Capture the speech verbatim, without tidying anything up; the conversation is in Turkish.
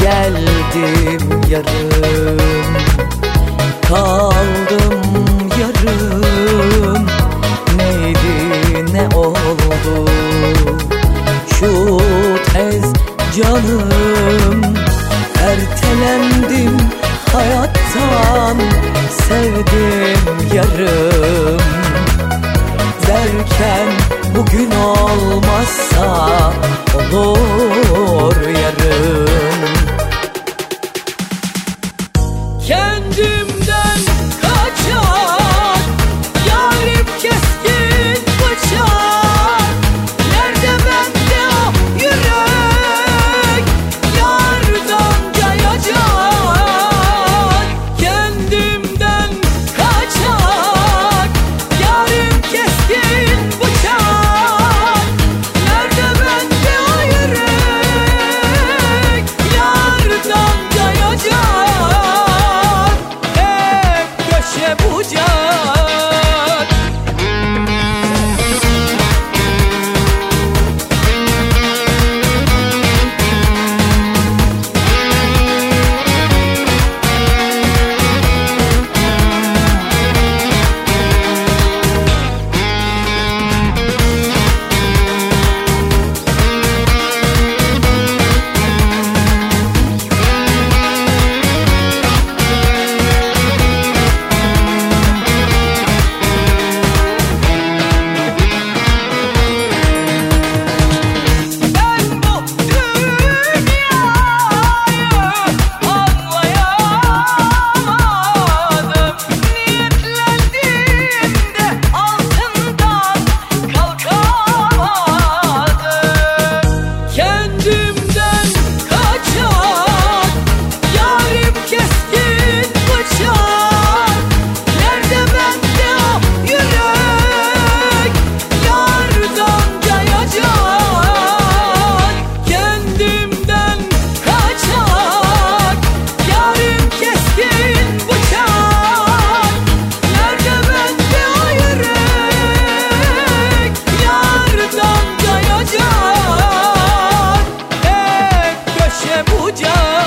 geldim yarım, kaldım yarım. Neydi ne oldu şu tez canım? Ertelendim hayattan, sevdim yarım. Derken bugün olmazsa olur yarın. Kendimden kaçar yarim keskin bıçak. Nerede bende o yürek yardan cayacak. Kendimden kaçar yarim keskin bıçak. Nerede bende o yürek yardan cayacak. Bucak. Bucak.